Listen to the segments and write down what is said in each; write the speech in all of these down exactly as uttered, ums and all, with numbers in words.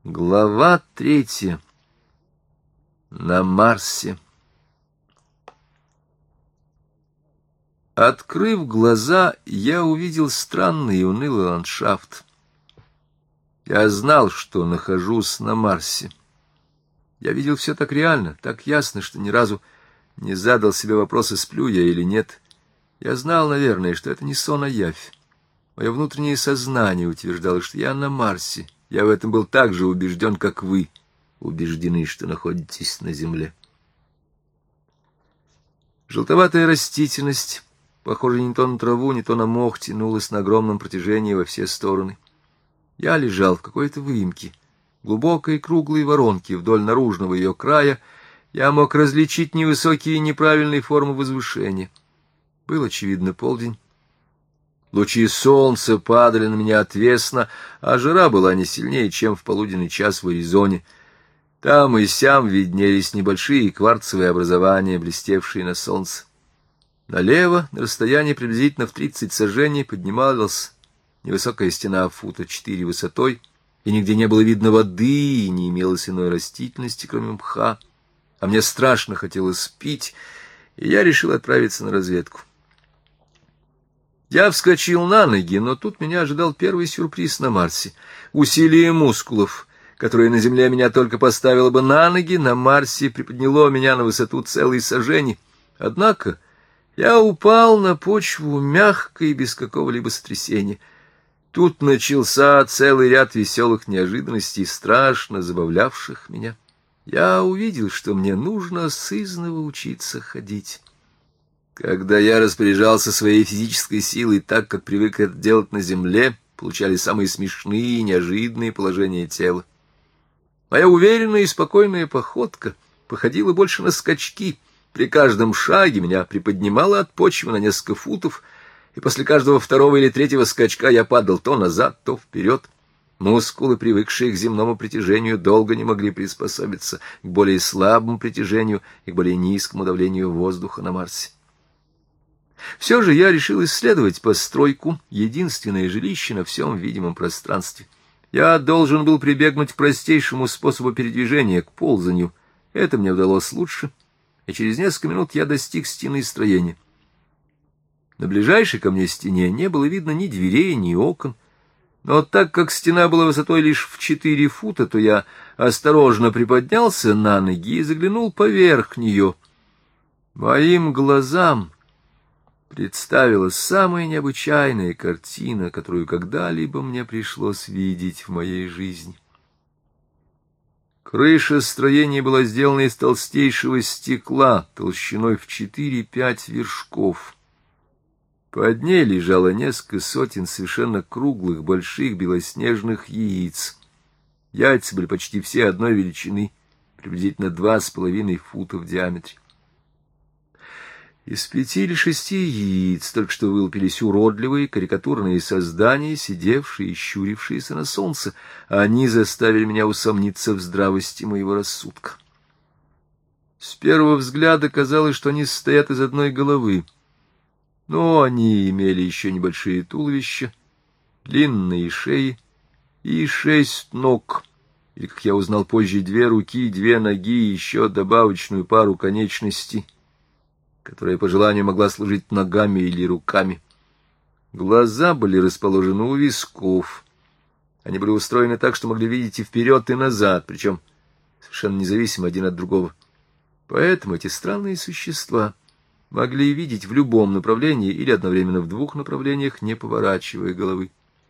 Глава третья. На Марсе. Открыв глаза, я увидел странный и унылый ландшафт. Я знал, что нахожусь на Марсе. Я видел все так реально, так ясно, что ни разу не задал себе вопроса, сплю я или нет. Я знал, наверное, что это не сон, а явь. Мое внутреннее сознание утверждало, что я на Марсе. Я в этом был так же убежден, как вы убеждены, что находитесь на Земле. Желтоватая растительность, похожая не то на траву, не то на мох, тянулась на огромном протяжении во все стороны. Я лежал в какой-то выемке, глубокой круглой воронке вдоль наружного ее края. Я мог различить невысокие и неправильные формы возвышения. Был, очевидно, полдень. Лучи солнца падали на меня отвесно, а жара была не сильнее, чем в полуденный час в Аризоне. Там и сям виднелись небольшие кварцевые образования, блестевшие на солнце. Налево, на расстоянии приблизительно в тридцать саженей, поднималась невысокая стена фута четыре высотой, и нигде не было видно воды, и не имелось иной растительности, кроме мха. А мне страшно хотелось пить, и я решил отправиться на разведку. Я вскочил на ноги, но тут меня ожидал первый сюрприз на Марсе. Усилие мускулов, которое на Земле меня только поставило бы на ноги, на Марсе приподняло меня на высоту целой сажени. Однако я упал на почву мягко и без какого-либо сотрясения. Тут начался целый ряд веселых неожиданностей, страшно забавлявших меня. Я увидел, что мне нужно сызнова учиться ходить. Когда я распоряжался своей физической силой так, как привык это делать на земле, получали самые смешные и неожиданные положения тела. Моя уверенная и спокойная походка походила больше на скачки. При каждом шаге меня приподнимало от почвы на несколько футов, и после каждого второго или третьего скачка я падал то назад, то вперед. Мускулы, привыкшие к земному притяжению, долго не могли приспособиться к более слабому притяжению и к более низкому давлению воздуха на Марсе. Все же я решил исследовать постройку, единственное жилище на всем видимом пространстве. Я должен был прибегнуть к простейшему способу передвижения, к ползанию. Это мне удалось лучше, и через несколько минут я достиг стены строения. На ближайшей ко мне стене не было видно ни дверей, ни окон, но так как стена была высотой лишь в четыре фута, то я осторожно приподнялся на ноги и заглянул поверх нее. Моим глазам представилась самая необычайная картина, которую когда-либо мне пришлось видеть в моей жизни. Крыша строения была сделана из толстейшего стекла, толщиной в четыре-пять вершков. Под ней лежало несколько сотен совершенно круглых, больших белоснежных яиц. Яйца были почти все одной величины, приблизительно два с половиной фута в диаметре. Из пяти или шести яиц только что вылупились уродливые карикатурные создания, сидевшие и щурившиеся на солнце. Они заставили меня усомниться в здравости моего рассудка. С первого взгляда казалось, что они состоят из одной головы, но они имели еще небольшие туловища, длинные шеи и шесть ног, или, как я узнал позже, две руки, две ноги и еще добавочную пару конечностей, которая по желанию могла служить ногами или руками. Глаза были расположены у висков. Они были устроены так, что могли видеть и вперед, и назад, причем совершенно независимо один от другого. Поэтому эти странные существа могли видеть в любом направлении или одновременно в двух направлениях, не поворачивая головы.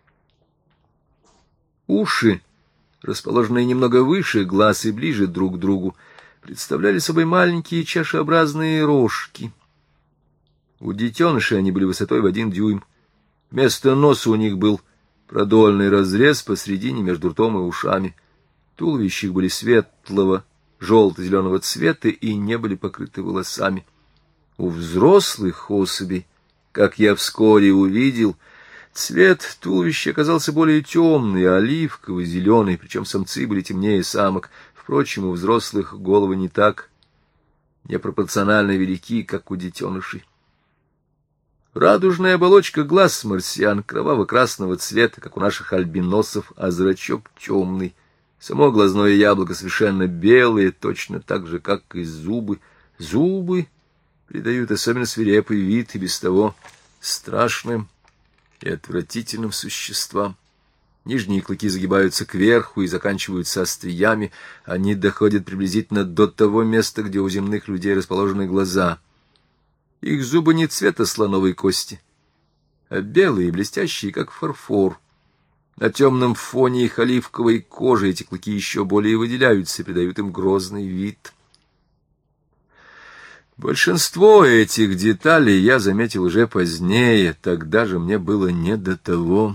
Уши, расположенные немного выше глаз и ближе друг к другу, представляли собой маленькие чашеобразные рожки. У детенышей они были высотой в один дюйм. Вместо носа у них был продольный разрез посредине между ртом и ушами. Туловища их были светлого, желто-зеленого цвета и не были покрыты волосами. У взрослых особей, как я вскоре увидел, цвет туловища оказался более темный, оливково-зеленый, причем самцы были темнее самок. Впрочем, у взрослых головы не так непропорционально велики, как у детенышей. Радужная оболочка глаз марсиан кроваво-красного цвета, как у наших альбиносов, а зрачок темный. Само глазное яблоко совершенно белое, точно так же, как и зубы. Зубы придают особенно свирепый вид и без того страшным и отвратительным существам. Нижние клыки загибаются кверху и заканчиваются остриями. Они доходят приблизительно до того места, где у земных людей расположены глаза. Их зубы не цвета слоновой кости, а белые и блестящие, как фарфор. На темном фоне их оливковой кожи эти клыки еще более выделяются и придают им грозный вид. Большинство этих деталей я заметил уже позднее, тогда же мне было не до того.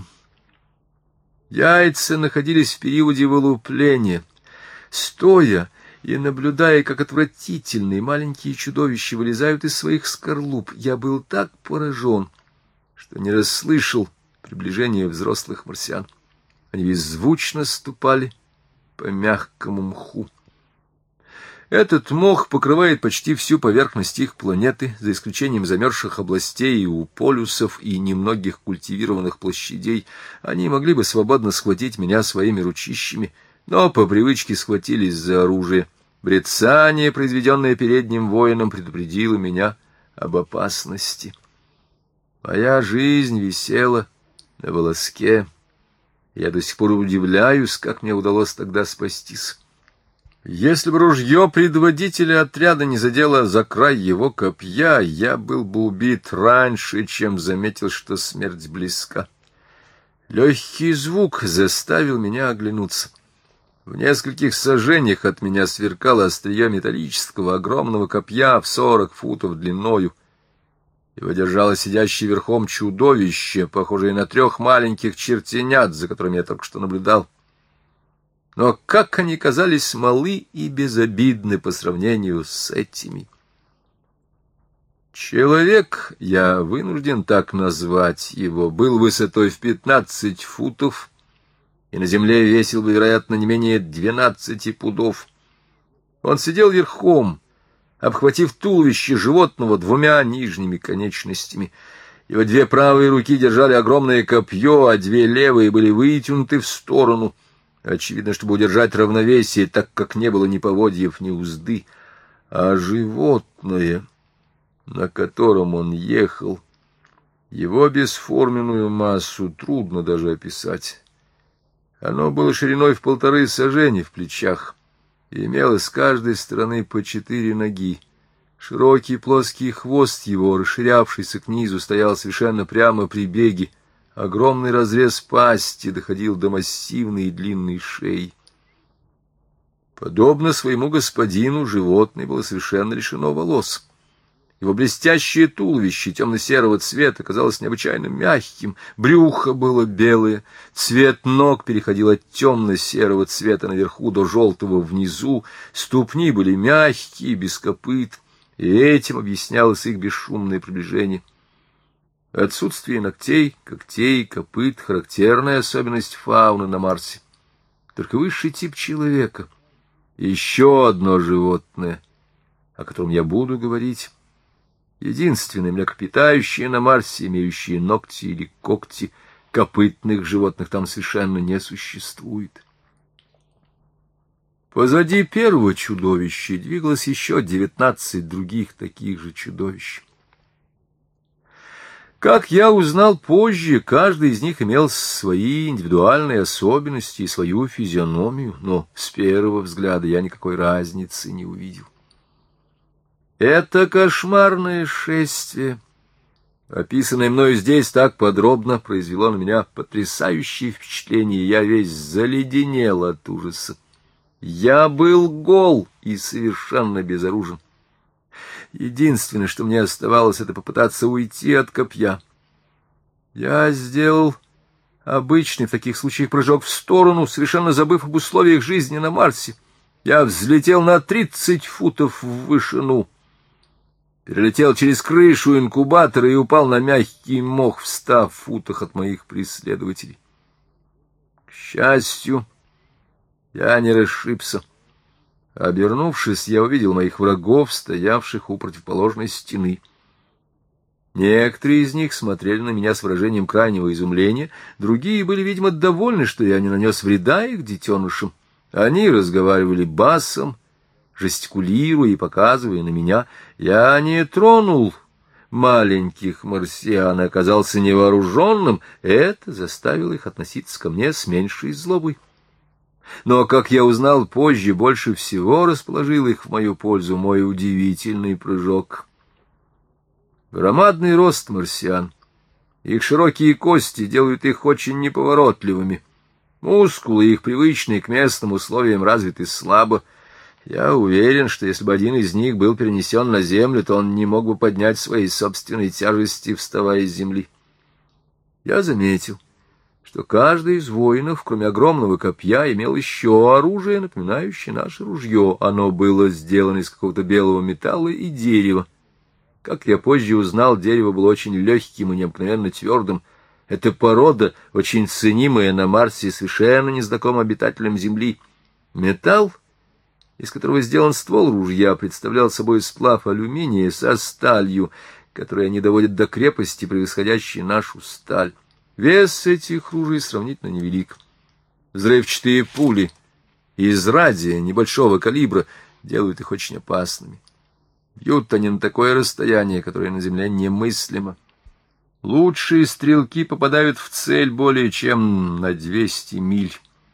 Яйца находились в периоде вылупления. Стоя и наблюдая, как отвратительные маленькие чудовища вылезают из своих скорлуп, я был так поражен, что не расслышал приближения взрослых марсиан. Они беззвучно ступали по мягкому мху. Этот мох покрывает почти всю поверхность их планеты, за исключением замерзших областей у полюсов и немногих культивированных площадей. Они могли бы свободно схватить меня своими ручищами, но по привычке схватились за оружие. Брецание, произведенное передним воином, предупредило меня об опасности. Моя жизнь висела на волоске. Я до сих пор удивляюсь, как мне удалось тогда спастись. Если бы ружье предводителя отряда не задело за край его копья, я был бы убит раньше, чем заметил, что смерть близка. Легкий звук заставил меня оглянуться. В нескольких сажениях от меня сверкало острие металлического огромного копья в сорок футов длиною. Его держало сидящее верхом чудовище, похожее на трех маленьких чертенят, за которыми я только что наблюдал. Но как они казались малы и безобидны по сравнению с этими. Человек, я вынужден так назвать его, был высотой в пятнадцать футов, и на земле весил бы, вероятно, не менее двенадцати пудов. Он сидел верхом, обхватив туловище животного двумя нижними конечностями. Его две правые руки держали огромное копье, а две левые были вытянуты в сторону, очевидно, чтобы удержать равновесие, так как не было ни поводьев, ни узды. А животное, на котором он ехал, его бесформенную массу трудно даже описать. Оно было шириной в полторы сажени в плечах и имело с каждой стороны по четыре ноги. Широкий плоский хвост его, расширявшийся к низу, стоял совершенно прямо при беге. Огромный разрез пасти доходил до массивной и длинной шеи. Подобно своему господину, животное было совершенно лишено волос. Его блестящее туловище темно-серого цвета казалось необычайно мягким, брюхо было белое, цвет ног переходил от темно-серого цвета наверху до желтого внизу, ступни были мягкие, без копыт, и этим объяснялось их бесшумное приближение. Отсутствие ногтей, когтей, копыт — характерная особенность фауны на Марсе. Только высший тип человека, еще одно животное, о котором я буду говорить, единственное млекопитающее на Марсе, имеющее ногти или когти, копытных животных там совершенно не существует. Позади первого чудовища двигалось еще девятнадцать других таких же чудовищ. Как я узнал позже, каждый из них имел свои индивидуальные особенности и свою физиономию, но с первого взгляда я никакой разницы не увидел. Это кошмарное шествие, описанное мною здесь так подробно, произвело на меня потрясающее впечатление, я весь заледенел от ужаса. Я был гол и совершенно безоружен. Единственное, что мне оставалось, это попытаться уйти от копья. Я сделал обычный в таких случаях прыжок в сторону, совершенно забыв об условиях жизни на Марсе. Я взлетел на тридцать футов в вышину, перелетел через крышу инкубатора и упал на мягкий мох в ста футах от моих преследователей. К счастью, я не расшибся. Обернувшись, я увидел моих врагов, стоявших у противоположной стены. Некоторые из них смотрели на меня с выражением крайнего изумления, другие были, видимо, довольны, что я не нанес вреда их детенышам. Они разговаривали басом, жестикулируя и показывая на меня. Я не тронул маленьких марсиан и оказался невооруженным. Это заставило их относиться ко мне с меньшей злобой. Но, как я узнал позже, больше всего расположил их в мою пользу мой удивительный прыжок. Громадный рост марсиан, их широкие кости делают их очень неповоротливыми. Мускулы их, привычные к местным условиям, развиты слабо. Я уверен, что если бы один из них был перенесен на землю, то он не мог бы поднять своей собственной тяжести, вставая с земли. Я заметил, что каждый из воинов, кроме огромного копья, имел еще оружие, напоминающее наше ружье. Оно было сделано из какого-то белого металла и дерева. Как я позже узнал, дерево было очень легким и необыкновенно твердым. Эта порода, очень ценимая на Марсе, совершенно незнакома обитателям Земли. Металл, из которого сделан ствол ружья, представлял собой сплав алюминия со сталью, которую они доводят до крепости, превосходящей нашу сталь. Вес этих ружей сравнительно невелик. Взрывчатые пули из радия небольшого калибра делают их очень опасными. Бьют они на такое расстояние, которое на земле немыслимо. Лучшие стрелки попадают в цель более чем на двести миль.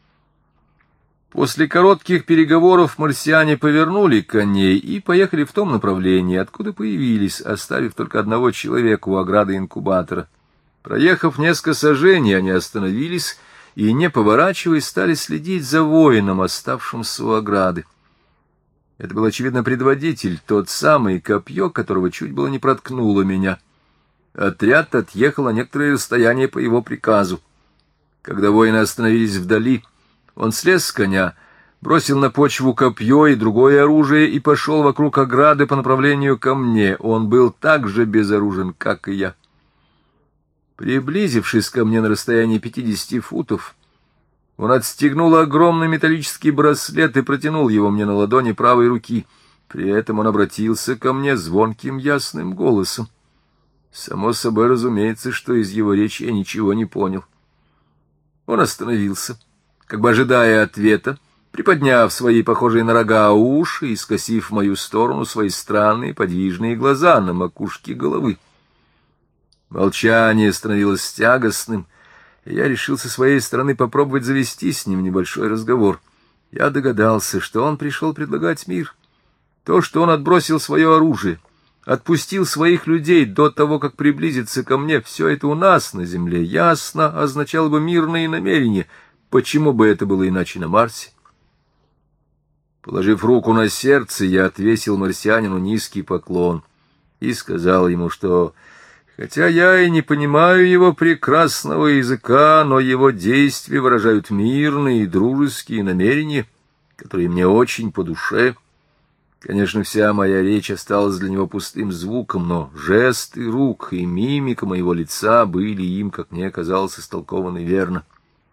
После коротких переговоров марсиане повернули коней и поехали в том направлении, откуда появились, оставив только одного человека у ограды инкубатора. Проехав несколько саженей, они остановились и, не поворачиваясь, стали следить за воином, оставшимся у ограды. Это был, очевидно, предводитель, тот самый, копье которого чуть было не проткнуло меня. Отряд отъехал на некоторое расстояние по его приказу. Когда воины остановились вдали, он слез с коня, бросил на почву копье и другое оружие и пошел вокруг ограды по направлению ко мне. Он был так же безоружен, как и я. Приблизившись ко мне на расстоянии пятидесяти футов, он отстегнул огромный металлический браслет и протянул его мне на ладони правой руки. При этом он обратился ко мне звонким ясным голосом. Само собой разумеется, что из его речи я ничего не понял. Он остановился, как бы ожидая ответа, приподняв свои похожие на рога уши и скосив в мою сторону свои странные подвижные глаза на макушке головы. Молчание становилось тягостным, и я решил со своей стороны попробовать завести с ним небольшой разговор. Я догадался, что он пришел предлагать мир. То, что он отбросил свое оружие, отпустил своих людей до того, как приблизиться ко мне, все это у нас на земле ясно означало бы мирные намерения. Почему бы это было иначе на Марсе? Положив руку на сердце, я отвесил марсианину низкий поклон и сказал ему, что, хотя я и не понимаю его прекрасного языка, но его действия выражают мирные и дружеские намерения, которые мне очень по душе. Конечно, вся моя речь осталась для него пустым звуком, но жесты рук и мимика моего лица были им, как мне казалось, истолкованы верно.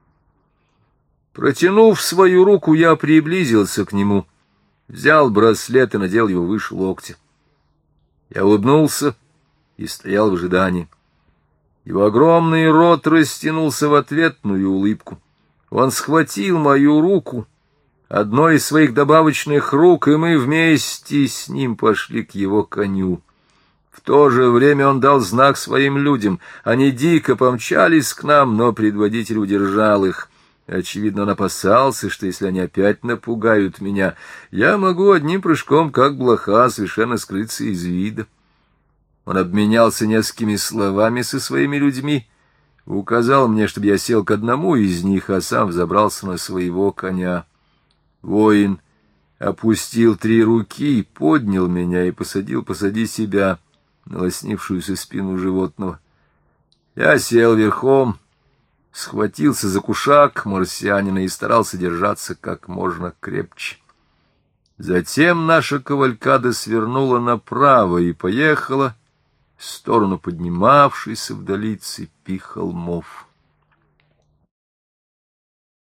Протянув свою руку, я приблизился к нему, взял браслет и надел его выше локтя. Я улыбнулся и стоял в ожидании. Его огромный рот растянулся в ответную улыбку. Он схватил мою руку, одной из своих добавочных рук, и мы вместе с ним пошли к его коню. В то же время он дал знак своим людям. Они дико помчались к нам, но предводитель удержал их. Очевидно, он опасался, что если они опять напугают меня, я могу одним прыжком, как блоха, совершенно скрыться из вида. Он обменялся несколькими словами со своими людьми, указал мне, чтобы я сел к одному из них, а сам взобрался на своего коня. Воин опустил три руки, поднял меня и посадил позади себя на лоснившуюся спину животного. Я сел верхом, схватился за кушак марсианина и старался держаться как можно крепче. Затем наша кавалькада свернула направо и поехала в сторону поднимавшейся вдали цепи холмов.